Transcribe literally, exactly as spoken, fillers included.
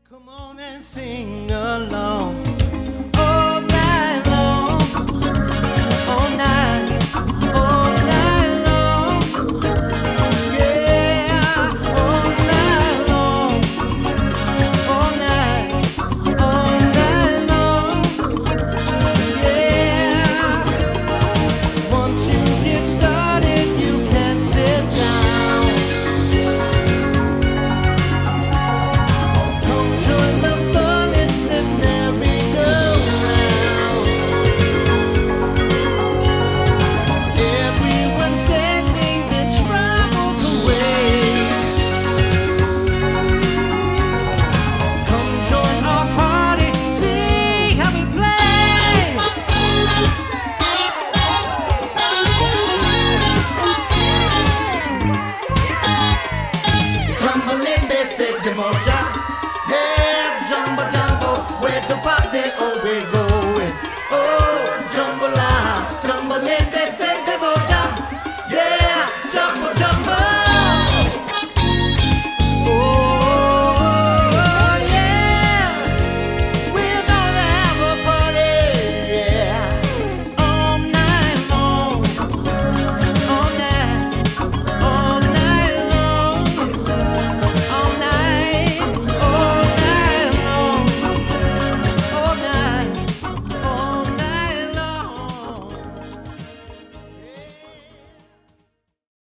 Come on and sing along all night long, all night, all night long, yeah, all night long, all night, all night long, yeah. Once you get started, you can't sit down. Come join the fun, it's a merry-go-round. Everyone's dancing their troubles away. Come join our party, see how we play. Tumbling, said the moja. Hey, jumbo jumbo, where to party? Oh, we go.